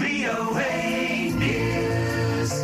VOA News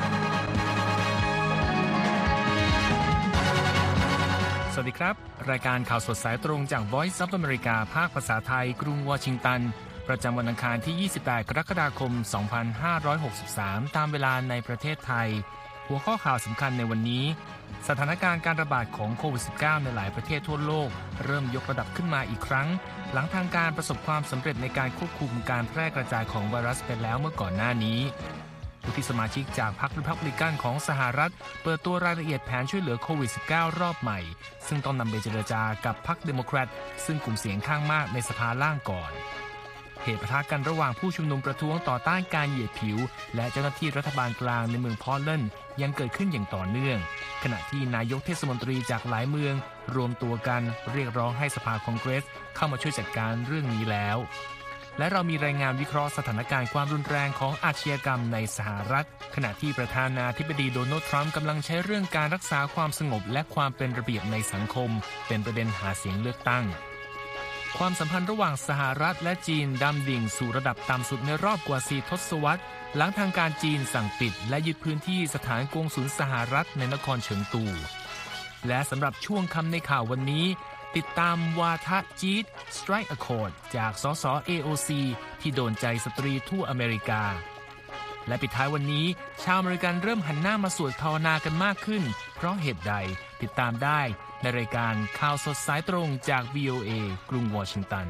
สวัสดีครับรายการข่าวสดสายตรงจาก Voice of America ภาคภาษาไทยกรุงวอชิงตันประจำวันอังคารที่ 28 กรกฎาคม 2563 ตามเวลาในประเทศไทยหัวข้อข่าวสำคัญในวันนี้สถานการณ์การระบาดของโควิด -19 ในหลายประเทศทั่วโลกเริ่มยกระดับขึ้นมาอีกครั้งหลังทางการประสบความสำเร็จในการควบคุมการแพร่กระจายของไวรัสไปแล้วเมื่อก่อนหน้านี้ผู้ที่สมาชิกจากพรรครีพับลิกันของสหรัฐเปิดตัวรายละเอียดแผนช่วยเหลือโควิด -19 รอบใหม่ซึ่งต้องนำไปเจรจากับพรรคเดโมแครตซึ่งกลุ่มเสียงข้างมากในสภาล่างก่อนเหตุปะทะกันระหว่างผู้ชุมนุมประท้วงต่อต้านการเหยียดผิวและเจ้าหน้าที่รัฐบาลกลางในเมืองพอร์ตแลนด์ยังเกิดขึ้นอย่างต่อเนื่องขณะที่นายกเทศมนตรีจากหลายเมืองรวมตัวกันเรียกร้องให้สภาคองเกรสเข้ามาช่วยจัดการเรื่องนี้แล้วและเรามีรายงานวิเคราะห์สถานการณ์ความรุนแรงของอาชญากรรมในสหรัฐขณะที่ประธานาธิบดีโดนัลด์ทรัมป์กำลังใช้เรื่องการรักษาความสงบและความเป็นระเบียบในสังคมเป็นประเด็นหาเสียงเลือกตั้งความสัมพันธ์ระหว่างสหรัฐและจีนดำดิ่งสู่ระดับต่ำสุดในรอบกว่า4 ทศวรรษหลังทางการจีนสั่งปิดและยึดพื้นที่สถานกงสุลสหรัฐในนครเฉิงตูและสำหรับช่วงคำในข่าววันนี้ติดตามวาทะจีด Strike Accord จากสส AOC ที่โดนใจสตรีทั่วอเมริกาและปิดท้ายวันนี้ชาวอเมริกันเริ่มหันหน้ามาสวดภาวนากันมากขึ้นเพราะเหตุใดติดตามได้ในรายการข่าวสดสายตรงจาก VOA กรุงวอชิงตัน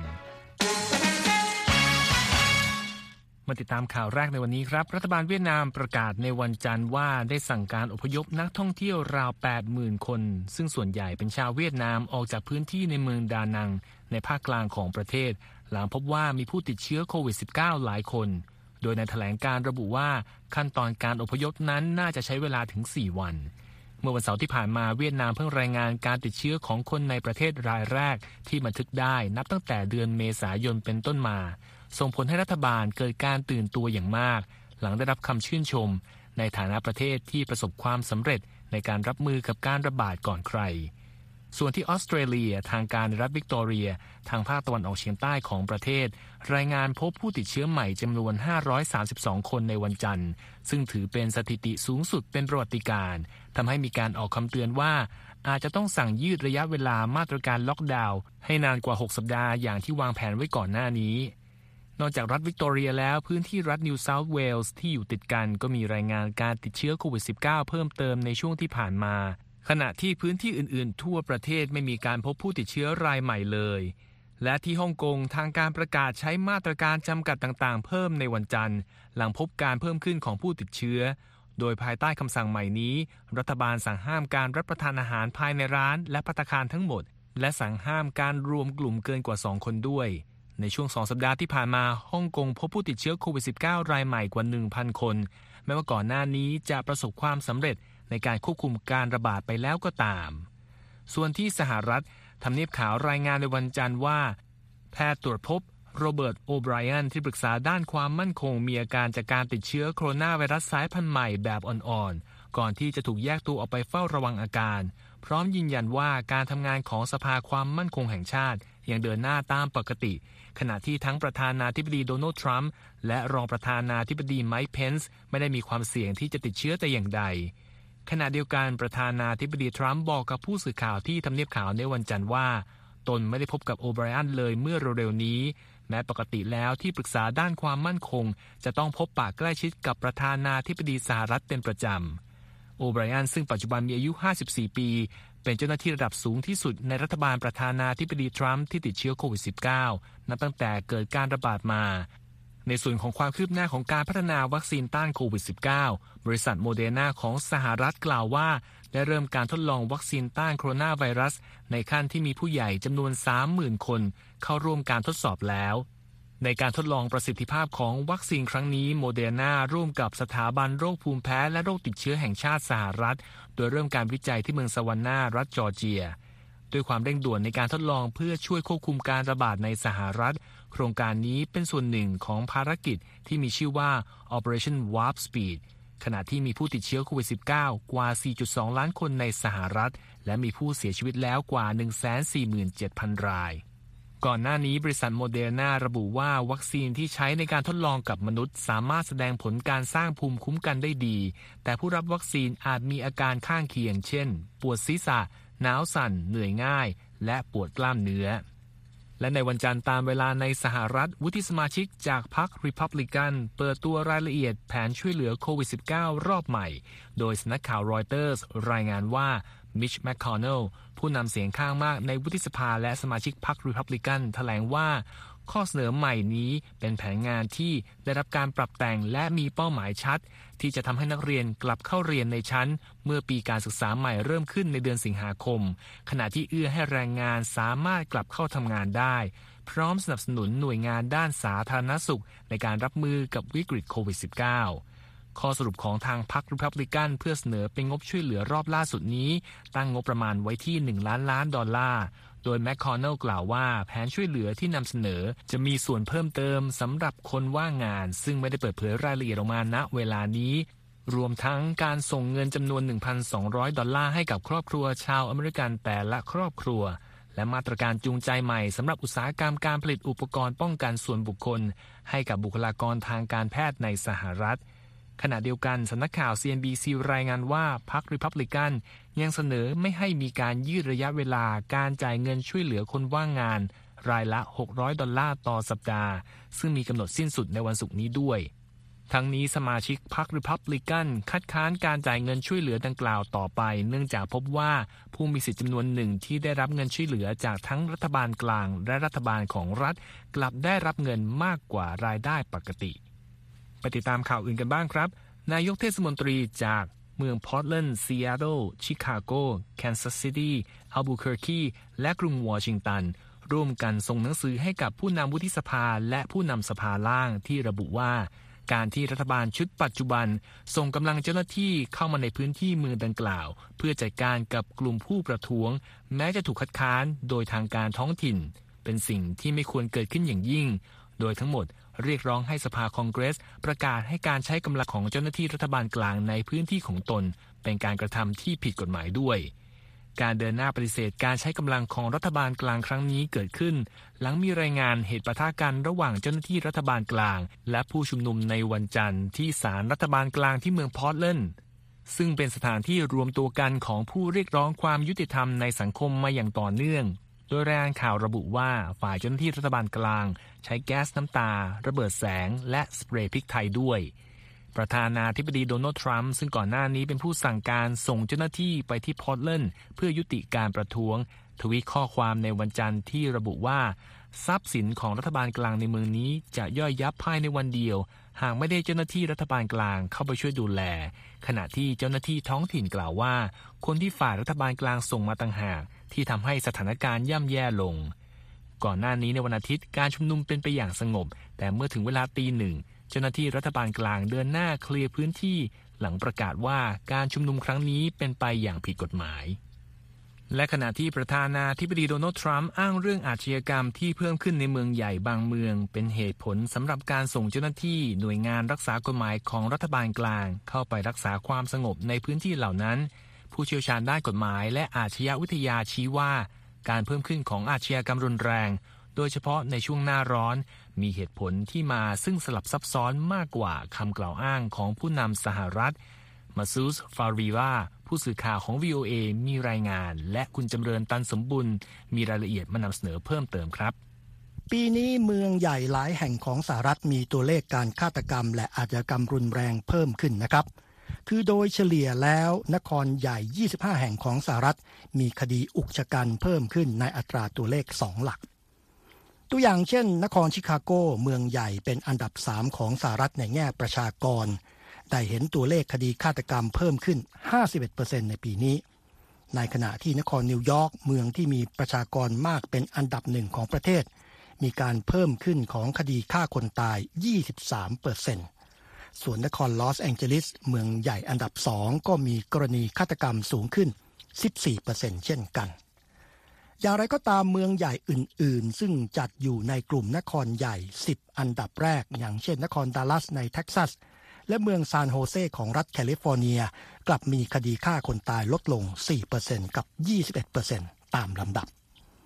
มาติดตามข่าวแรกในวันนี้ครับรัฐบาลเวียดนามประกาศในวันจันทร์ว่าได้สั่งการอพยพนักท่องเที่ยวราว 80,000 คนซึ่งส่วนใหญ่เป็นชาวเวียดนามออกจากพื้นที่ในเมืองดานังในภาคกลางของประเทศหลังพบว่ามีผู้ติดเชื้อโควิด -19 หลายคนโดยในแถลงการระบุว่าขั้นตอนการอพยพนั้นน่าจะใช้เวลาถึง 4 วันเมื่อวันเสาร์ที่ผ่านมาเวียดนามเพิ่งรายงานการติดเชื้อของคนในประเทศรายแรกที่บันทึกได้นับตั้งแต่เดือนเมษายนเป็นต้นมาส่งผลให้รัฐบาลเกิดการตื่นตัวอย่างมากหลังได้รับคำชื่นชมในฐานะประเทศที่ประสบความสำเร็จในการรับมือกับการระบาดก่อนใครส่วนที่ออสเตรเลียทางการในรัฐวิกตอเรียทางภาคตะวันออกเฉียงใต้ของประเทศรายงานพบผู้ติดเชื้อใหม่จำนวน532คนในวันจันทร์ซึ่งถือเป็นสถิติสูงสุดเป็นประวัติการณ์ทำให้มีการออกคำเตือนว่าอาจจะต้องสั่งยืดระยะเวลามาตรการล็อกดาวน์ให้นานกว่า6 สัปดาห์อย่างที่วางแผนไว้ก่อนหน้านี้นอกจากรัฐวิกตอเรียแล้วพื้นที่รัฐนิวเซาท์เวลส์ที่อยู่ติดกันก็มีรายงานการติดเชื้อโควิด -19 เพิ่มเติมในช่วงที่ผ่านมาขณะที่พื้นที่อื่นๆทั่วประเทศไม่มีการพบผู้ติดเชื้อรายใหม่เลยและที่ฮ่องกงทางการประกาศใช้มาตรการจำกัดต่างๆเพิ่มในวันจันทร์หลังพบการเพิ่มขึ้นของผู้ติดเชื้อโดยภายใต้คำสั่งใหม่นี้รัฐบาลสั่งห้ามการรับประทานอาหารภายในร้านและภัตตาคารทั้งหมดและสั่งห้ามการรวมกลุ่มเกินกว่า 2 คนด้วยในช่วง2 สัปดาห์ที่ผ่านมาฮ่องกงพบผู้ติดเชื้อโควิด -19 รายใหม่กว่า 1,000 คนแม้ว่าก่อนหน้านี้จะประสบความสำเร็จในการควบคุมการระบาดไปแล้วก็ตามส่วนที่สหรัฐทำเนียบขาวรายงานในวันจันทร์ว่าแพทย์ตรวจพบโรเบิร์ตโอไบรอันที่ปรึกษาด้านความมั่นคงมีอาการจากการติดเชื้อโคโรนาไวรัสสายพันธุ์ใหม่แบบอ่อนๆก่อนที่จะถูกแยกตัวออกไปเฝ้าระวังอาการพร้อมยืนยันว่าการทำงานของสภาความมั่นคงแห่งชาติยังเดินหน้าตามปกติขณะที่ทั้งประธานาธิบดีโดนัลด์ทรัมป์และรองประธานาธิบดีไมค์เพนซ์ไม่ได้มีความเสี่ยงที่จะติดเชื้อแต่อย่างใดขณะเดียวกันประธานาธิบดีทรัมป์บอกกับผู้สื่อข่าวที่ทำเนียบขาวในวันจันทร์ว่าตนไม่ได้พบกับโอไบรอันเลยเมื่อเร็วๆนี้แม้ปกติแล้วที่ปรึกษาด้านความมั่นคงจะต้องพบปะใกล้ชิดกับประธานาธิบดีสหรัฐเป็นประจำโอไบรอันซึ่งปัจจุบันมีอายุ54 ปีเป็นเจ้าหน้าที่ระดับสูงที่สุดในรัฐบาลประธานาธิบดีทรัมป์ที่ติดเชื้อโควิด -19 นับตั้งแต่เกิดการระบาดมาในส่วนของความคืบหน้าของการพัฒนาวัคซีนต้านโควิด -19 บริษัทโมเดอร์นาของสหรัฐกล่าวว่าได้เริ่มการทดลองวัคซีนต้านโคโรนาไวรัสในขั้นที่มีผู้ใหญ่จำนวน 30,000 คนเข้าร่วมการทดสอบแล้วในการทดลองประสิทธิภาพของวัคซีนครั้งนี้โมเดอร์นาร่วมกับสถาบันโรคภูมิแพ้และโรคติดเชื้อแห่งชาติสหรัฐโดยเริ่มการวิจัยที่เมืองซาวานนารัฐจอร์เจียด้วยความเร่งด่วนในการทดลองเพื่อช่วยควบคุมการระบาดในสหรัฐโครงการนี้เป็นส่วนหนึ่งของภารกิจที่มีชื่อว่า Operation Warp Speed ขณะที่มีผู้ติดเชื้อโควิด -19 กว่า 4.2 ล้านคนในสหรัฐและมีผู้เสียชีวิตแล้วกว่า 147,000 รายก่อนหน้านี้บริษัทโมเดอร์นาระบุว่าวัคซีนที่ใช้ในการทดลองกับมนุษย์สามารถแสดงผลการสร้างภูมิคุ้มกันได้ดีแต่ผู้รับวัคซีนอาจมีอาการข้างเคียงเช่นปวดศีรษะหนาวสั่นเหนื่อยง่ายและปวดกล้ามเนื้อและในวันจันทร์ตามเวลาในสหรัฐวุฒิสมาชิกจากพรรครีพับลิกันเปิดตัวรายละเอียดแผนช่วยเหลือโควิด -19 รอบใหม่โดยสำนักข่าวรอยเตอร์สรายงานว่ามิชแมคคอนเนลผู้นำเสียงข้างมากในวุฒิสภาและสมาชิกพรรครีพับลิกันแถลงว่าข้อเสนอใหม่นี้เป็นแผนงานที่ได้รับการปรับแต่งและมีเป้าหมายชัดที่จะทำให้นักเรียนกลับเข้าเรียนในชั้นเมื่อปีการศึกษาใหม่เริ่มขึ้นในเดือนสิงหาคมขณะที่เอื้อให้แรงงานสามารถกลับเข้าทำงานได้พร้อมสนับสนุนหน่วยงานด้านสาธารณสุขในการรับมือกับวิกฤตโควิด -19 ข้อสรุปของทางพรรครีพับลิกันเพื่อเสนอเป็นงบช่วยเหลือรอบล่าสุดนี้ตั้งงบประมาณไว้ที่$1 ล้านโดยแมคคอนเนลกล่าวว่าแผนช่วยเหลือที่นำเสนอจะมีส่วนเพิ่มเติมสำหรับคนว่างงานซึ่งไม่ได้เปิดเผยรายละเอียดออกมาณเวลานี้รวมทั้งการส่งเงินจำนวน$1,200ให้กับครอบครัวชาวอเมริกันแต่ละครอบครัวและมาตรการจูงใจใหม่สำหรับอุตสาหกรรมการผลิตอุปกรณ์ป้องกันส่วนบุคคลให้กับบุคลากรทางการแพทย์ในสหรัฐขณะเดียวกันสำนักข่าว CNBC รายงานว่าพรรครีพับลิกันยังเสนอไม่ให้มีการยืดระยะเวลาการจ่ายเงินช่วยเหลือคนว่างงานรายละ$600ต่อสัปดาห์ซึ่งมีกำหนดสิ้นสุดในวันศุกร์นี้ด้วยทั้งนี้สมาชิกพรรครีพับลิกันคัดค้านการจ่ายเงินช่วยเหลือดังกล่าวต่อไปเนื่องจากพบว่าผู้มีสิทธิจำนวนหนึ่งที่ได้รับเงินช่วยเหลือจากทั้งรัฐบาลกลางและรัฐบาลของรัฐกลับได้รับเงินมากกว่ารายได้ปกติไปติดตามข่าวอื่นกันบ้างครับนายกเทศมนตรีจากเมืองพอร์ตแลนด์ซีแอตเทิลชิคาโกแคนซัสซิตี้อัลบูเคอร์คีและกรุงวอชิงตันร่วมกันส่งหนังสือให้กับผู้นำวุฒิสภาและผู้นำสภาล่างที่ระบุว่าการที่รัฐบาลชุดปัจจุบันส่งกำลังเจ้าหน้าที่เข้ามาในพื้นที่เมืองดังกล่าวเพื่อจัดการกับกลุ่มผู้ประท้วงแม้จะถูกคัดค้านโดยทางการท้องถิ่นเป็นสิ่งที่ไม่ควรเกิดขึ้นอย่างยิ่งโดยทั้งหมดเรียกร้องให้สภาคองเกรสประกาศให้การใช้กำลังของเจ้าหน้าที่รัฐบาลกลางในพื้นที่ของตนเป็นการกระทำที่ผิดกฎหมายด้วยการเดินหน้าปฏิเสธการใช้กำลังของรัฐบาลกลางครั้งนี้เกิดขึ้นหลังมีรายงานเหตุปะทะกันระหว่างเจ้าหน้าที่รัฐบาลกลางและผู้ชุมนุมในวันจันทร์ที่ศาลรัฐบาลกลางที่เมืองพอร์ตแลนด์ซึ่งเป็นสถานที่รวมตัวกันของผู้เรียกร้องความยุติธรรมในสังคมมาอย่างต่อเนื่องโดยรายงานข่าวระบุว่าฝ่ายเจ้าหน้าที่รัฐบาลกลางใช้แก๊สน้ำตาระเบิดแสงและสเปรย์พริกไทยด้วยประธานาธิบดีโดนัลด์ทรัมป์ซึ่งก่อนหน้านี้เป็นผู้สั่งการส่งเจ้าหน้าที่ไปที่พอร์ตแลนด์เพื่อยุติการประท้วงทวีตข้อความในวันจันทร์ที่ระบุว่าทรัพย์สินของรัฐบาลกลางในเมืองนี้จะย่อยยับภายในวันเดียวหากไม่ได้เจ้าหน้าที่รัฐบาลกลางเข้าไปช่วยดูแลขณะที่เจ้าหน้าที่ท้องถิ่นกล่าวว่าคนที่ฝ่ายรัฐบาลกลางส่งมาต่างหากที่ทำให้สถานการณ์ย่ำแย่ลงก่อนหน้านี้ในวันอาทิตย์การชุมนุมเป็นไปอย่างสงบแต่เมื่อถึงเวลาตี 1เจ้าหน้าที่รัฐบาลกลางเดินหน้าเคลียร์พื้นที่หลังประกาศว่าการชุมนุมครั้งนี้เป็นไปอย่างผิดกฎหมายและขณะที่ประธานาธิบดีโดนัลด์ทรัมป์อ้างเรื่องอาชญากรรมที่เพิ่มขึ้นในเมืองใหญ่บางเมืองเป็นเหตุผลสำหรับการส่งเจ้าหน้าที่หน่วยงานรักษากฎหมายของรัฐบาลกลางเข้าไปรักษาความสงบในพื้นที่เหล่านั้นผู้เชี่ยวชาญด้านกฎหมายและอาชญาวิทยาชี้ว่าการเพิ่มขึ้นของอาชญากรรมรุนแรงโดยเฉพาะในช่วงหน้าร้อนมีเหตุผลที่มาซึ่งสลับซับซ้อนมากกว่าคำกล่าวอ้างของผู้นำสหรัฐมาซูสฟารีวาผู้สื่อข่าวของ VOA มีรายงานและคุณจำเริญตันสมบุญมีรายละเอียดมานำเสนอเพิ่มเติมครับปีนี้เมืองใหญ่หลายแห่งของสหรัฐมีตัวเลขการฆาตกรรมและอาชญากรรมรุนแรงเพิ่มขึ้นนะครับคือโดยเฉลี่ยแล้วนครใหญ่25แห่งของสหรัฐมีคดีอุกชะกันเพิ่มขึ้นในอัตราตัวเลข2หลักตัวอย่างเช่นนครชิคาโกเมืองใหญ่เป็นอันดับ3ของสหรัฐในแง่ประชากรได้เห็นตัวเลขคดีฆาตกรรมเพิ่มขึ้น 51% ในปีนี้ในขณะที่นครนิวยอร์กเมืองที่มีประชากรมากเป็นอันดับ1ของประเทศมีการเพิ่มขึ้นของคดีฆ่าคนตาย 23% ส่วนนครลอสแองเจลิสเมืองใหญ่อันดับ2ก็มีกรณีฆาตกรรมสูงขึ้น 14% เช่นกันอย่างไรก็ตามเมืองใหญ่อื่นๆซึ่งจัดอยู่ในกลุ่มนครใหญ่10อันดับแรกอย่างเช่นนครดัลลัสในเท็กซัสและเมืองซานโฮเซของรัฐแคลิฟอร์เนียกลับมีคดีฆ่าคนตายลดลง 4% กับ 21% ตามลำดับ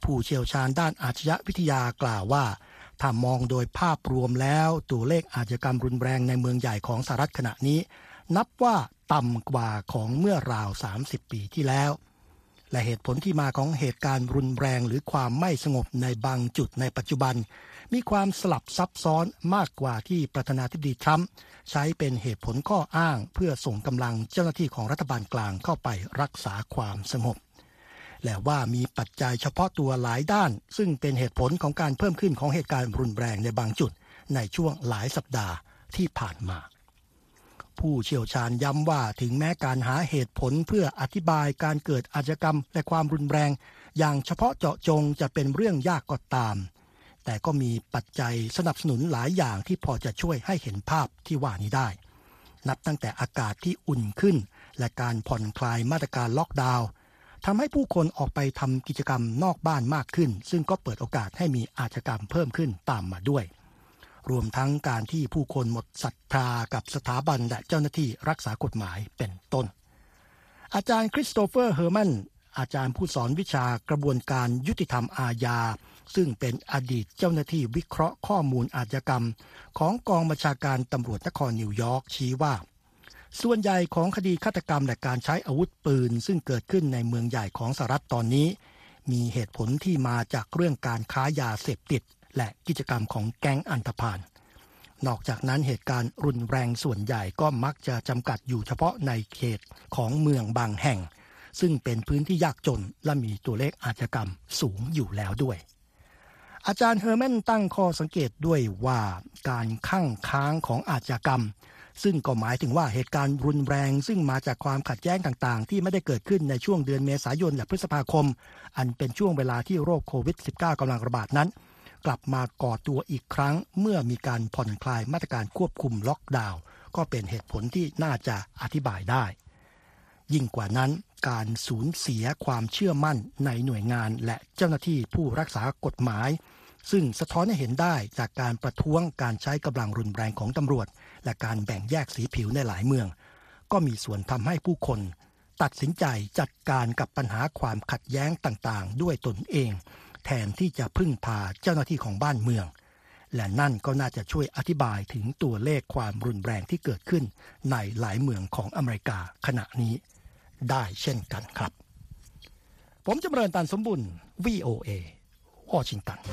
ผู้เชี่ยวชาญด้านอาชญาวิทยากล่าวว่าถ้ามองโดยภาพรวมแล้วตัวเลขอาชญากรรมรุนแรงในเมืองใหญ่ของสหรัฐขณะนี้นับว่าต่ำกว่าของเมื่อราว30 ปีที่แล้วและเหตุผลที่มาของเหตุการณ์รุนแรงหรือความไม่สงบในบางจุดในปัจจุบันมีความสลับซับซ้อนมากกว่าที่ประธานาธิบดีทรัมป์ใช้เป็นเหตุผลข้ออ้างเพื่อส่งกำลังเจ้าหน้าที่ของรัฐบาลกลางเข้าไปรักษาความสงบและว่ามีปัจจัยเฉพาะตัวหลายด้านซึ่งเป็นเหตุผลของการเพิ่มขึ้นของเหตุการณ์รุนแรงในบางจุดในช่วงหลายสัปดาห์ที่ผ่านมาผู้เชี่ยวชาญย้ำว่าถึงแม้การหาเหตุผลเพื่ออธิบายการเกิดอาชญากรรมและความรุนแรงอย่างเฉพาะเจาะจงจะเป็นเรื่องยากก็ตามแต่ก็มีปัจจัยสนับสนุนหลายอย่างที่พอจะช่วยให้เห็นภาพที่ว่านี้ได้นับตั้งแต่อากาศที่อุ่นขึ้นและการผ่อนคลายมาตรการล็อกดาวน์ทำให้ผู้คนออกไปทำกิจกรรมนอกบ้านมากขึ้นซึ่งก็เปิดโอกาสให้มีอาชญากรรมเพิ่มขึ้นตามมาด้วยรวมทั้งการที่ผู้คนหมดศรัทธากับสถาบันและเจ้าหน้าที่รักษากฎหมายเป็นต้นอาจารย์คริสโตเฟอร์เฮอร์แมนอาจารย์ผู้สอนวิชากระบวนการยุติธรรมอาญาซึ่งเป็นอดีตเจ้าหน้าที่วิเคราะห์ข้อมูลอาชญากรรมของกองบัญชาการตำรวจนครนิวยอร์กชี้ว่าส่วนใหญ่ของคดีฆาตกรรมและการใช้อาวุธปืนซึ่งเกิดขึ้นในเมืองใหญ่ของสหรัฐตอนนี้มีเหตุผลที่มาจากเรื่องการค้ายาเสพติดและกิจกรรมของแก๊งอันธพาลนอกจากนั้นเหตุการณ์รุนแรงส่วนใหญ่ก็มักจะจำกัดอยู่เฉพาะในเขตของเมืองบางแห่งซึ่งเป็นพื้นที่ยากจนและมีตัวเลขอาชญากรรมสูงอยู่แล้วด้วยอาจารย์เฮอร์แมนตั้งข้อสังเกตด้วยว่าการคั่งค้างของอาชญากรรมซึ่งก็หมายถึงว่าเหตุการณ์รุนแรงซึ่งมาจากความขัดแย้งต่างๆที่ไม่ได้เกิดขึ้นในช่วงเดือนเมษายนและพฤษภาคมอันเป็นช่วงเวลาที่โรคโควิด -19 กำลังระบาดนั้นกลับมาก่อตัวอีกครั้งเมื่อมีการผ่อนคลายมาตรการควบคุมล็อกดาวน์ก็เป็นเหตุผลที่น่าจะอธิบายได้ยิ่งกว่านั้นการสูญเสียความเชื่อมั่นในหน่วยงานและเจ้าหน้าที่ผู้รักษากฎหมายซึ่งสะท้อนให้เห็นได้จากการประท้วงการใช้กำลังรุนแรงของตำรวจและการแบ่งแยกสีผิวในหลายเมืองก็มีส่วนทำให้ผู้คนตัดสินใจจัดการกับปัญหาความขัดแย้งต่างๆด้วยตนเองแทนที่จะพึ่งพาเจ้าหน้าที่ของบ้านเมืองและนั่นก็น่าจะช่วยอธิบายถึงตัวเลขความรุนแรงที่เกิดขึ้นในหลายเมืองของอเมริกาขณะนี้ได้เช่นกันครับผมจำเริญตันสมบุญ VOA วอชิงตัน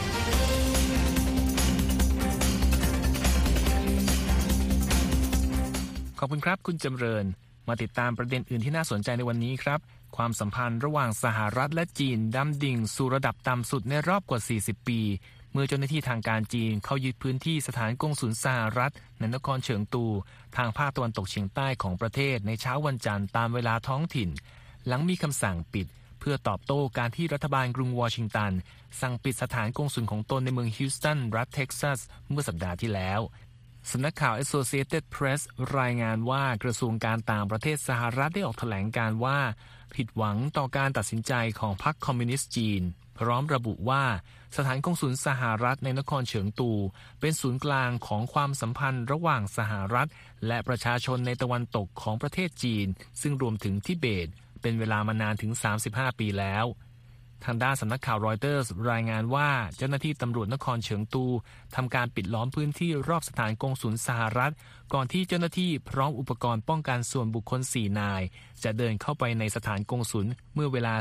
ขอบคุณครับคุณจำเริญมาติดตามประเด็นอื่นที่น่าสนใจในวันนี้ครับความสัมพันธ์ระหว่างสหรัฐและจีนดำดิ่งสู่ระดับต่ำสุดในรอบกว่า40ปีเมื่อเจ้าหน้าที่ทางการจีนเข้ายึดพื้นที่สถานกงสุลสหรัฐในนครเฉิงตูทางภาคตะวันตกเฉียงใต้ของประเทศในเช้าวันจันทร์ตามเวลาท้องถิ่นหลังมีคำสั่งปิดเพื่อตอบโต้การที่รัฐบาลกรุงวอชิงตันสั่งปิดสถานกงสุลของตนในเมืองฮิวสตันรัฐเท็กซัสเมื่อสัปดาห์ที่แล้วสำนักข่าว Associated Press รายงานว่ากระทรวงการต่างประเทศสหรัฐได้ออกแถลงการว่าผิดหวังต่อการตัดสินใจของพรรคคอมมิวนิสต์จีนพร้อมระบุว่าสถานกงสุลสหรัฐในนครเฉิงตูเป็นศูนย์กลางของความสัมพันธ์ระหว่างสหรัฐและประชาชนในตะวันตกของประเทศจีนซึ่งรวมถึงทิเบตเป็นเวลามานานถึง35ปีแล้วทางด้านสำนักข่าวรอยเตอร์สรายงานว่าเจ้าหน้าที่ตำรวจนครเฉิงตูทำการปิดล้อมพื้นที่รอบสถานกงสุลสหรัฐก่อนที่เจ้าหน้าที่พร้อมอุปกรณ์ป้องกันส่วนบุคคล4นายจะเดินเข้าไปในสถานกงสุลเมื่อเวลา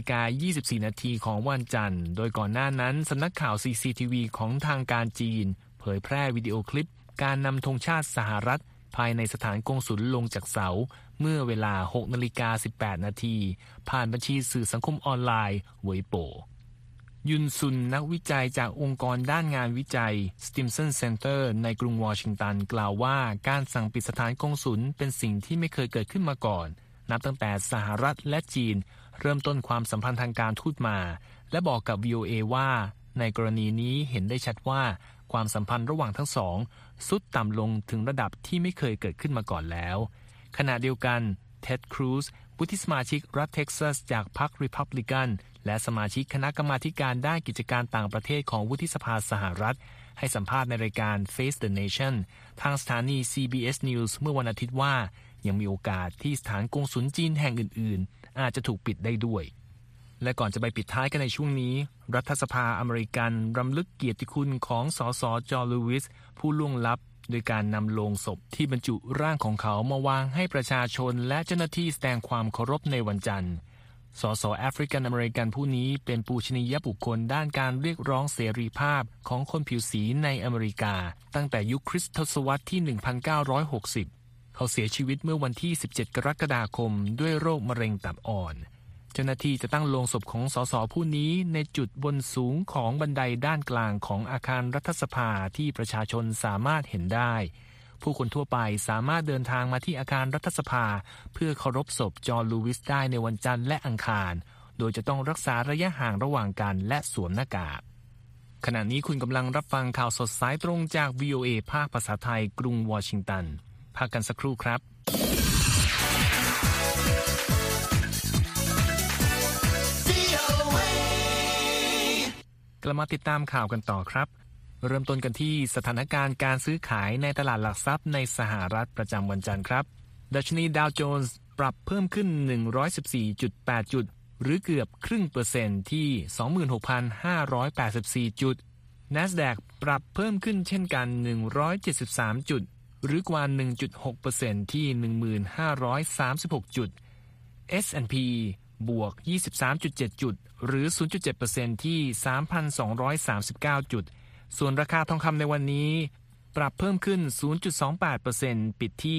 10:24 นาทีของวันจันทร์โดยก่อนหน้านั้นสำนักข่าว CCTV ของทางการจีนเผยแพร่วิดีโอคลิปการนำธงชาติสหรัฐภายในสถานกงสุลลงจากเสาเมื่อเวลา 6:18 นาทีผ่านบัญชีสื่อสังคมออนไลน์เวยโปยุนซุนนักวิจัยจากองค์กรด้านงานวิจัย Stimson Center ในกรุงวอชิงตันกล่าวว่าการสั่งปิดสถานกงสุลเป็นสิ่งที่ไม่เคยเกิดขึ้นมาก่อนนับตั้งแต่สหรัฐและจีนเริ่มต้นความสัมพันธ์ทางการทูตมาและบอกกับ VOA ว่าในกรณีนี้เห็นได้ชัดว่าความสัมพันธ์ระหว่างทั้งสองทรุดต่ำลงถึงระดับที่ไม่เคยเกิดขึ้นมาก่อนแล้วขณะเดียวกันเท็ดครูซวุฒิสมาชิกรัฐเท็กซัสจากพรรครีพับลิกันและสมาชิกคณะกรรมาธิการด้านกิจการต่างประเทศของวุฒิสภาสหรัฐให้สัมภาษณ์ในรายการ Face the Nation ทางสถานี CBS News เมื่อวันอาทิตย์ว่ายังมีโอกาสที่สถานกงสุลจีนแห่งอื่นๆอาจจะถูกปิดได้ด้วยและก่อนจะไปปิดท้ายกันในช่วงนี้รัฐสภาอเมริกันรำลึกเกียรติคุณของสส.จอห์น ลูวิสผู้ล่วงลับโดยการนำโลงศพที่บรรจุร่างของเขามาวางให้ประชาชนและเจ้าหน้าที่แสดงความเคารพในวันจันทร์สส.แอฟริกันอเมริกันผู้นี้เป็นปูชนียบุคคลด้านการเรียกร้องเสรีภาพของคนผิวสีในอเมริกาตั้งแต่ยุคคริสตศตวรรษที่ 1960 เขาเสียชีวิตเมื่อวันที่ 17 กรกฎาคมด้วยโรคมะเร็งตับอ่อนเจ้าหน้าที่จะตั้งโลงศพของสสผู้นี้ในจุดบนสูงของบันไดด้านกลางของอาคารรัฐสภาที่ประชาชนสามารถเห็นได้ผู้คนทั่วไปสามารถเดินทางมาที่อาคารรัฐสภาเพื่อเคารพศพจอห์น ลูวิสได้ในวันจันทร์และอังคารโดยจะต้องรักษาระยะห่างระหว่างกันและสวมหน้ากากขณะนี้คุณกำลังรับฟังข่าวสดสายตรงจาก VOA ภาคภาษาไทยกรุงวอชิงตันพักกันสักครู่ครับกลับมาติดตามข่าวกันต่อครับเริ่มต้นกันที่สถานการณ์การซื้อขายในตลาดหลักทรัพย์ในสหรัฐประจำวันจันทร์ครับดัชนีดาวโจนส์ปรับเพิ่มขึ้น 114.8 จุดหรือเกือบครึ่งเปอร์เซ็นต์ที่ 26,584 จุด NASDAQ ปรับเพิ่มขึ้นเช่นกัน 173 จุดหรือกว่า 1.6% ที่ 1536 จุด S&P บวก 23.7 จุดหรือ 0.7% ที่ 3,239 จุดส่วนราคาทองคำในวันนี้ปรับเพิ่มขึ้น 0.28% ปิดที่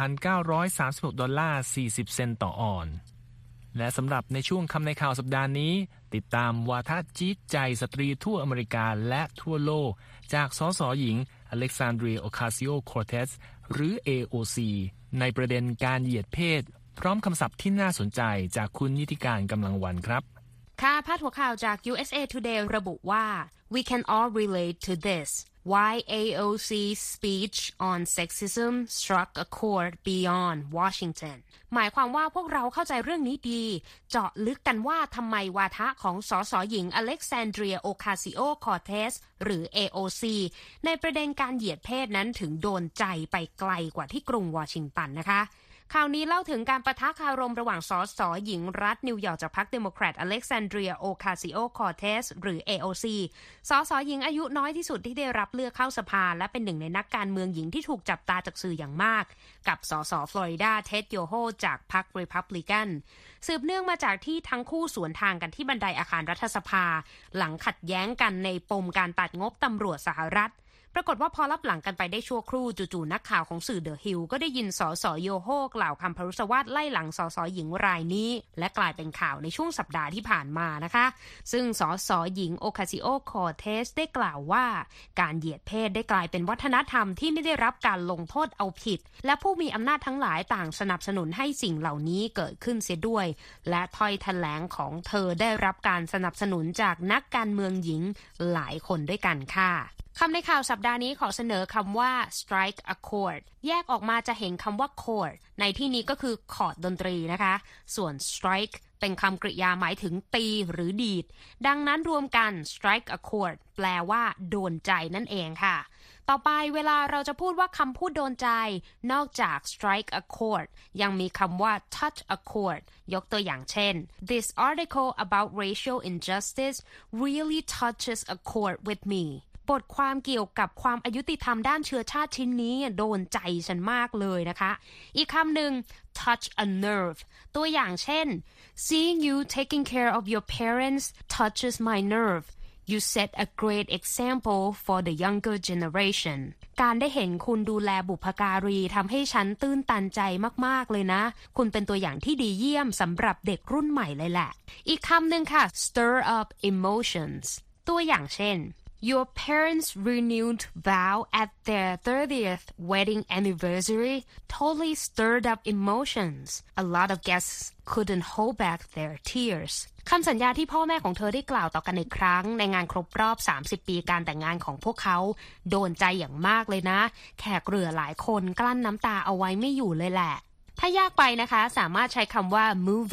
$1,936.40 ต่อออนซ์และสำหรับในช่วงคำในข่าวสัปดาห์นี้ติดตามวาทะจี๊ดใจสตรีทั่วอเมริกาและทั่วโลกจากสสหญิงอเล็กซานเดรีย โอคาซิโอ คอร์เทสหรือ AOC ในประเด็นการเหยียดเพศพร้อมคำศัพท์ที่น่าสนใจจากคุณนิติการกำลังวันครับค่ะพาดหัวข่าวจาก USA Today ระบุว่า We can all relate to this Why AOC's speech on sexism struck a chord beyond Washington หมายความว่าพวกเราเข้าใจเรื่องนี้ดีเจาะลึกกันว่าทำไมวาทะของสสหญิงอเล็กซานเดรีย โอคาซิโอ คอร์เทสหรือ AOC ในประเด็นการเหยียดเพศนั้นถึงโดนใจไปไกลกว่าที่กรุงวอชิงตันนะคะข่าวนี้เล่าถึงการปะทะคารมระหว่างสสหญิงรัฐนิวยอร์กจากพรรคเดโมแครตอเล็กซานเดรีย โอคาซิโอ คอร์เทสหรือ AOC สสหญิงอายุน้อยที่สุดที่ได้รับเลือกเข้าสภาและเป็นหนึ่งในนักการเมืองหญิงที่ถูกจับตาจากสื่ออย่างมากกับสสฟลอริดาเท็ด โยโฮจากพรรครีพับลิกันสืบเนื่องมาจากที่ทั้งคู่สวนทางกันที่บันไดอาคารรัฐสภาหลังขัดแย้งกันในปมการตัดงบตำรวจสหรัฐปรากฏว่าพอรับหลังกันไปได้ชั่วครู่จู่ๆนักข่าวของสื่อเดอะฮิลก็ได้ยินสสโยโฮกล่าวคำพรุษวาทไล่หลังสสหญิงรายนี้และกลายเป็นข่าวในช่วงสัปดาห์ที่ผ่านมานะคะซึ่งสสหญิงโอคาซิโอ คอร์เทสได้กล่าวว่าการเหยียดเพศได้กลายเป็นวัฒนธรรมที่ไม่ได้รับการลงโทษเอาผิดและผู้มีอำนาจทั้งหลายต่างสนับสนุนให้สิ่งเหล่านี้เกิดขึ้นเสียด้วยและถ้อยแถลงของเธอได้รับการสนับสนุนจากนักการเมืองหญิงหลายคนด้วยกันค่ะคำในข่าวสัปดาห์นี้ขอเสนอคำว่า strike a chord แยกออกมาจะเห็นคำว่า chord ในที่นี้ก็คือคอร์ดดนตรีนะคะส่วน strike เป็นคำกริยาหมายถึงตีหรือดีดดังนั้นรวมกัน strike a chord แปลว่าโดนใจนั่นเองค่ะต่อไปเวลาเราจะพูดว่าคำพูดโดนใจนอกจาก strike a chord ยังมีคำว่า touch a chord ยกตัวอย่างเช่น This article about racial injustice really touches a chord with meบทความเกี่ยวกับความอายุติธรรมด้านเชื้อชาติชิ้นนี้โดนใจฉันมากเลยนะคะอีกคำหนึ่ง touch a nerve ตัวอย่างเช่น Seeing you taking care of your parents touches my nerve You set a great example for the younger generation การได้เห็นคุณดูแลบุพการีทำให้ฉันตื้นตันใจมากๆเลยนะคุณเป็นตัวอย่างที่ดีเยี่ยมสำหรับเด็กรุ่นใหม่เลยแหละอีกคำหนึ่งค่ะ stir up emotions ตัวอย่างเช่นYour parents' renewed vow at their 30th wedding anniversary totally stirred up emotions. A lot of guests couldn't hold back their tears. คำสัญญาที่พ่อแม่ของเธอได้กล่าวต่อกันอีกครั้งในงานครบรอบ30ปีการแต่งงานของพวกเขาโดนใจอย่างมากเลยนะแขกเรือหลายคนกลั้นน้ำตาเอาไว้ไม่อยู่เลยแหละถ้ายากไปนะคะสามารถใช้คำว่า moving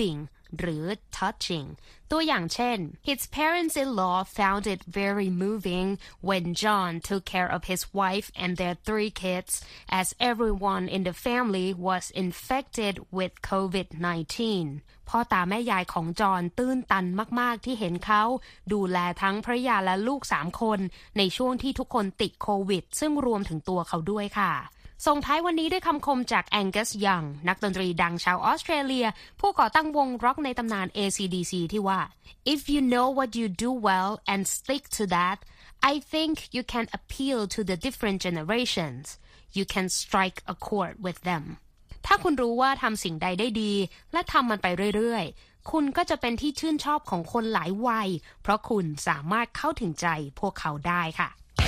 หรือ touching ตัวอย่างเช่น His parents-in-law found it very moving when John took care of his wife and their 3 kids as everyone in the family was infected with COVID-19 พ่อตาแม่ยายของจอห์นตื้นตันมากๆที่เห็นเขาดูแลทั้งภรรยาและลูก3คนในช่วงที่ทุกคนติดโควิดซึ่งรวมถึงตัวเขาด้วยค่ะส่งท้ายวันนี้ด้วยคำคมจากแองกัสยังนักดนตรีดังชาวออสเตรเลียผู้ก่อตั้งวงร็อกในตำนาน AC/DC ที่ว่า If you know what you do well and stick to that I think you can appeal to the different generations you can strike a chord with them ถ้าคุณรู้ว่าทำสิ่งใดได้ดีและทำมันไปเรื่อยๆคุณก็จะเป็นที่ชื่นชอบของคนหลายวัยเพราะคุณสามารถเข้าถึงใจพวกเขาได้ค่ะ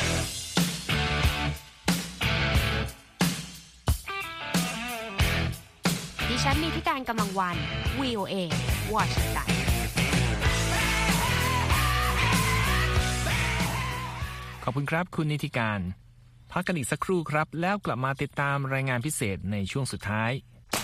ดิฉันมีที่การกำลังวัน VOA วอชิงตันขอบคุณครับคุณนิติการพักกันอีกสักครู่ครับแล้วกลับมาติดตามรายงานพิเศษในช่วงสุดท้าย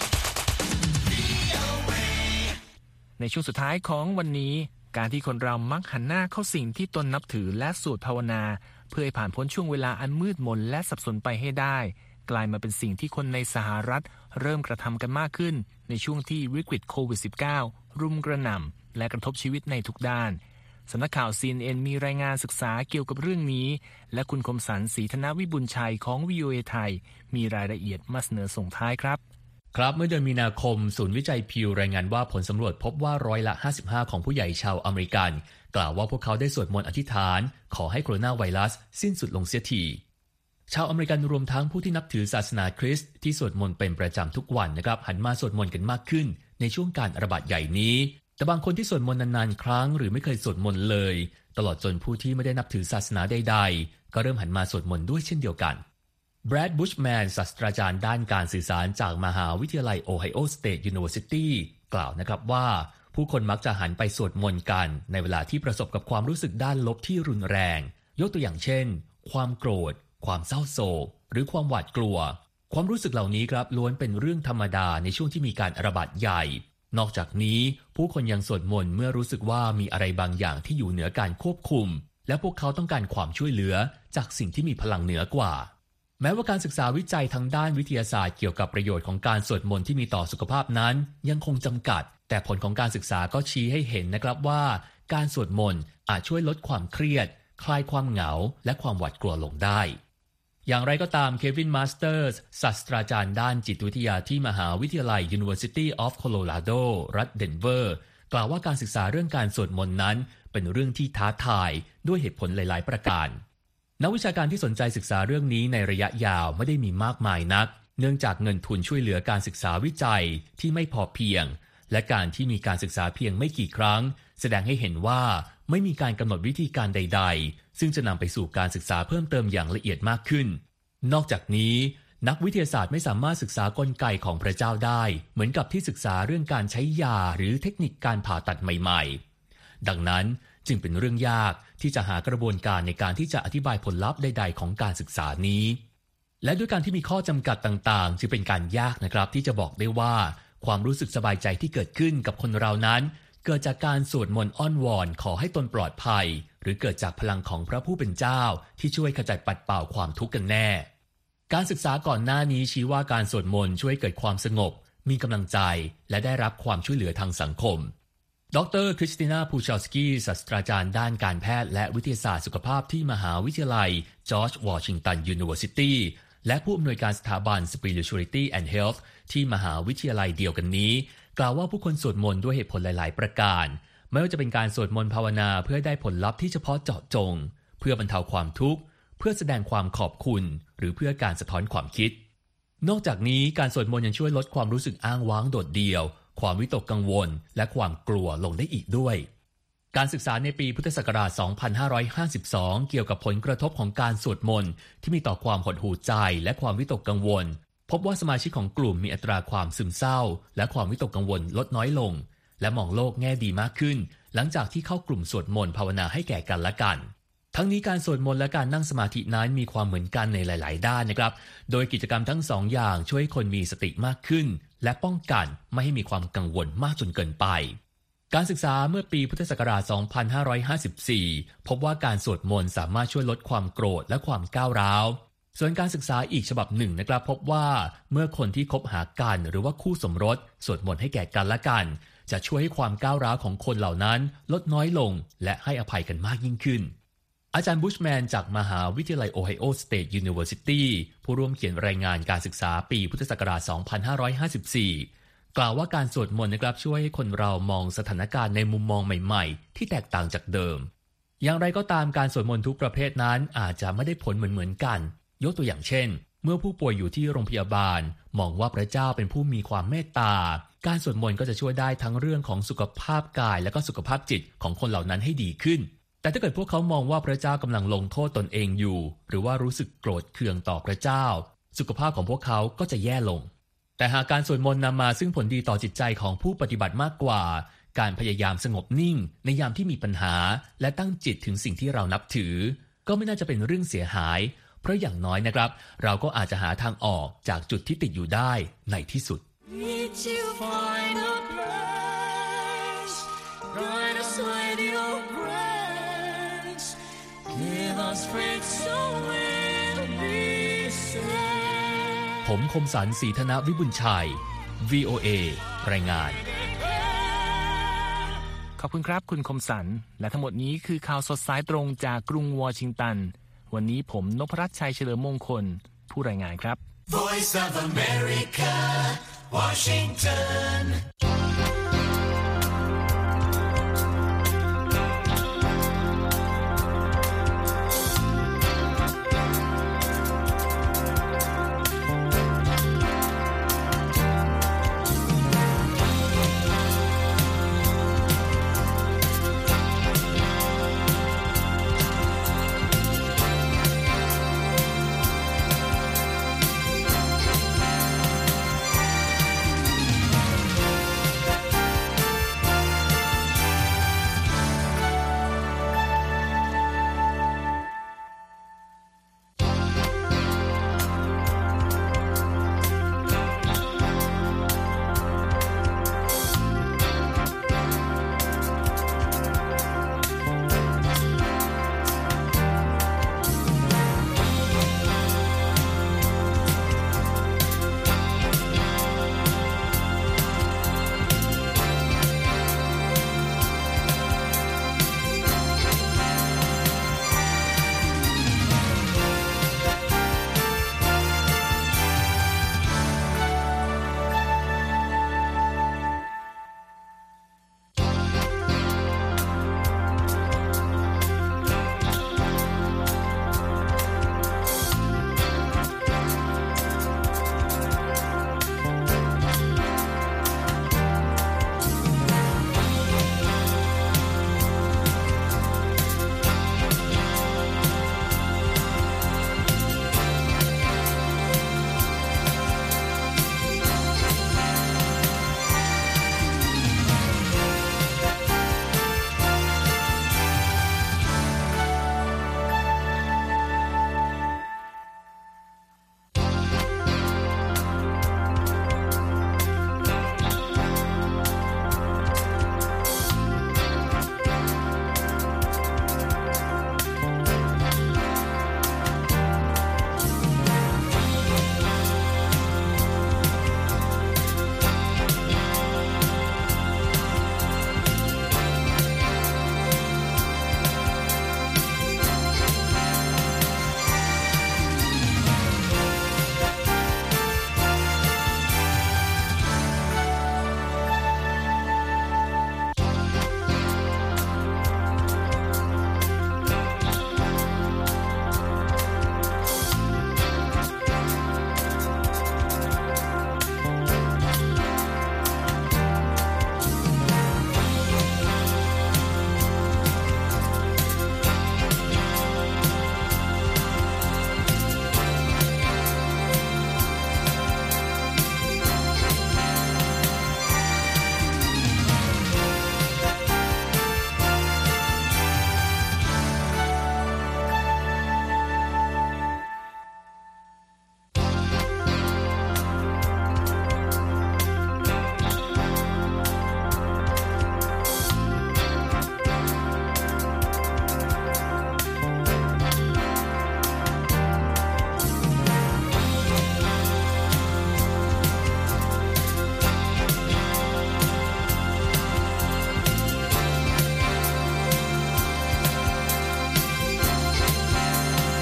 ในช่วงสุดท้ายของวันนี้การที่คนเรามักหันหน้าเข้าสิ่งที่ตนนับถือและสวดภาวนาเพื่อให้ผ่านพ้นช่วงเวลาอันมืดมนและสับสนไปให้ได้กลายมาเป็นสิ่งที่คนในสหรัฐเริ่มกระทำกันมากขึ้นในช่วงที่วิกฤตโควิด -19 รุมกระหน่ำและกระทบชีวิตในทุกด้านสำนักข่าว CNN มีรายงานศึกษาเกี่ยวกับเรื่องนี้และคุณคมสันต์ ศรีธนวิบุญชัยของ VOA ไทยมีรายละเอียดมาเสนอส่งท้ายครับครับเมื่อเดือนมีนาคมศูนย์วิจัยพิวรายงานว่าผลสำรวจพบว่า55%ของผู้ใหญ่ชาวอเมริกันกล่าวว่าพวกเขาได้สวดมนต์อธิษฐานขอให้โคโรนาไวรัสสิ้นสุดลงเสียทีชาวอเมริกันรวมทั้งผู้ที่นับถือศาสนาคริสต์ที่สวดมนต์เป็นประจำทุกวันนะครับหันมาสวดมนต์กันมากขึ้นในช่วงการระบาดใหญ่นี้แต่บางคนที่สวดมนต์นานๆครั้งหรือไม่เคยสวดมนต์เลยตลอดจนผู้ที่ไม่ได้นับถือศาสนาใดๆก็เริ่มหันมาสวดมนต์ด้วยเช่นเดียวกันแบรดบุชแมนศาสตราจารย์ด้านการสื่อสารจากมหาวิทยาลัยโอไฮโอสเตทยูนิเวอร์ซิตี้กล่าวนะครับว่าผู้คนมักจะหันไปสวดมนต์กันในเวลาที่ประสบกับความรู้สึกด้านลบที่รุนแรงยกตัวอย่างเช่นความโกรธความเศร้าโศกหรือความหวาดกลัวความรู้สึกเหล่านี้ครับล้วนเป็นเรื่องธรรมดาในช่วงที่มีการระบาดใหญ่นอกจากนี้ผู้คนยังสวดมนต์เมื่อรู้สึกว่ามีอะไรบางอย่างที่อยู่เหนือการควบคุมและพวกเขาต้องการความช่วยเหลือจากสิ่งที่มีพลังเหนือกว่าแม้ว่าการศึกษาวิจัยทางด้านวิทยาศาสตร์เกี่ยวกับประโยชน์ของการสวดมนต์ที่มีต่อสุขภาพนั้นยังคงจำกัดแต่ผลของการศึกษาก็ชี้ให้เห็นนะครับว่าการสวดมนต์อาจช่วยลดความเครียดคลายความเหงาและความหวาดกลัวลงได้อย่างไรก็ตามเควินมาสเตอร์สศาสตราจารย์ด้านจิตวิทยาที่มหาวิทยาลัย University of Colorado รัฐเดนเวอร์กล่าวว่าการศึกษาเรื่องการสวดมนต์นั้นเป็นเรื่องที่ท้าทายด้วยเหตุผลหลายๆประการนักวิชาการที่สนใจศึกษาเรื่องนี้ในระยะยาวไม่ได้มีมากมายนักเนื่องจากเงินทุนช่วยเหลือการศึกษาวิจัยที่ไม่พอเพียงและการที่มีการศึกษาเพียงไม่กี่ครั้งแสดงให้เห็นว่าไม่มีการกำหนดวิธีการใดๆซึ่งจะนำไปสู่การศึกษาเพิ่มเติมอย่างละเอียดมากขึ้นนอกจากนี้นักวิทยาศาสตร์ไม่สามารถศึกษากลไกของพระเจ้าได้เหมือนกับที่ศึกษาเรื่องการใช้ยาหรือเทคนิคการผ่าตัดใหม่ๆดังนั้นจึงเป็นเรื่องยากที่จะหากระบวนการในการที่จะอธิบายผลลัพธ์ใดๆของการศึกษานี้และด้วยการที่มีข้อจำกัดต่างๆจึงเป็นการยากนะครับที่จะบอกได้ว่าความรู้สึกสบายใจที่เกิดขึ้นกับคนเรานั้นเกิดจากการสวดมนต์อ้อนวอนขอให้ตนปลอดภัยหรือเกิดจากพลังของพระผู้เป็นเจ้าที่ช่วยขจัดปัดเป่าความทุกข์กันแน่การศึกษาก่อนหน้านี้ชี้ว่าการสวดมนต์ช่วยเกิดความสงบมีกำลังใจและได้รับความช่วยเหลือทางสังคมดร.คริสตินาพูชอลสกี้ศาสตราจารย์ด้านการแพทย์และวิทยาศาสตร์สุขภาพที่มหาวิทยาลัยจอร์จวอชิงตันยูนิเวอร์ซิตี้และผู้อำนวยการสถาบัน Spirituality and Health ที่มหาวิทยาลัยเดียวกันนี้กล่าวว่าผู้คนสวดมนต์ด้วยเหตุผลหลายๆประการไม่ว่าจะเป็นการสวดมนต์ภาวนาเพื่อได้ผลลัพธ์ที่เฉพาะเจาะจงเพื่อบรรเทาความทุกข์เพื่อแสดงความขอบคุณหรือเพื่อการสะท้อนความคิดนอกจากนี้การสวดมนต์ยังช่วยลดความรู้สึกอ้างว้างโดดเดี่ยวความวิตกกังวลและความกลัวลงได้อีกด้วยการศึกษาในปีพุทธศักราช 2552 เกี่ยวกับผลกระทบของการสวดมนต์ที่มีต่อความหดหู่ใจและความวิตกกังวลพบว่าสมาชิกของกลุ่มมีอัตราความซึมเศร้าและความวิตกกังวลลดน้อยลงและมองโลกแง่ดีมากขึ้นหลังจากที่เข้ากลุ่มสวดมนต์ภาวนาให้แก่กันและกันทั้งนี้การสวดมนต์และการนั่งสมาธินั้นมีความเหมือนกันในหลายๆด้านนะครับโดยกิจกรรมทั้งสองอย่างช่วยให้คนมีสติมากขึ้นและป้องกันไม่ให้มีความกังวลมากจนเกินไปการศึกษาเมื่อปีพุทธศักราช 2554 พบว่าการสวดมนต์สามารถช่วยลดความโกรธและความก้าวร้าวส่วนการศึกษาอีกฉบับหนึ่งนะครับพบว่าเมื่อคนที่คบหากันหรือว่าคู่สมรสสวดมนต์ให้แก่กันและกันจะช่วยให้ความก้าวร้าวของคนเหล่านั้นลดน้อยลงและให้อภัยกันมากยิ่งขึ้นอาจารย์บุชแมนจากมหาวิทยาลัยโอไฮโอสเตทยูนิเวอร์ซิตี้ผู้ร่วมเขียนรายงานการศึกษาปีพุทธศักราช 2554 กล่าวว่าการสวดมนต์นะครับช่วยให้คนเรามองสถานการณ์ในมุมมองใหม่ๆที่แตกต่างจากเดิมอย่างไรก็ตามการสวดมนต์ทุกประเภทนั้นอาจจะไม่ได้ผลเหมือนกันยกตัวอย่างเช่นเมื่อผู้ป่วยอยู่ที่โรงพยาบาลมองว่าพระเจ้าเป็นผู้มีความเมตตาการสวดมนต์ก็จะช่วยได้ทั้งเรื่องของสุขภาพกายและก็สุขภาพจิตของคนเหล่านั้นให้ดีขึ้นแต่ถ้าเกิดพวกเขามองว่าพระเจ้ากำลังลงโทษตนเองอยู่หรือว่ารู้สึกโกรธเคืองต่อพระเจ้าสุขภาพของพวกเขาก็จะแย่ลงแต่หากการสวดมนต์นำมาซึ่งผลดีต่อจิตใจของผู้ปฏิบัติมากกว่าการพยายามสงบนิ่งในยามที่มีปัญหาและตั้งจิตถึงสิ่งที่เรานับถือก็ไม่น่าจะเป็นเรื่องเสียหายเพราะอย่างน้อยนะครับเราก็อาจจะหาทางออกจากจุดที่ติดอยู่ได้ในที่สุดผมคมสันต์ศรีธนวิบุญชัย VOA รายงานขอบคุณครับคุณคมสันต์และทั้งหมดนี้คือข่าวสดสายตรงจากกรุงวอชิงตันวันนี้ผมนพรัตน์ชัยเฉลิมมงคลผู้รายงานครับ Voice of America, Washington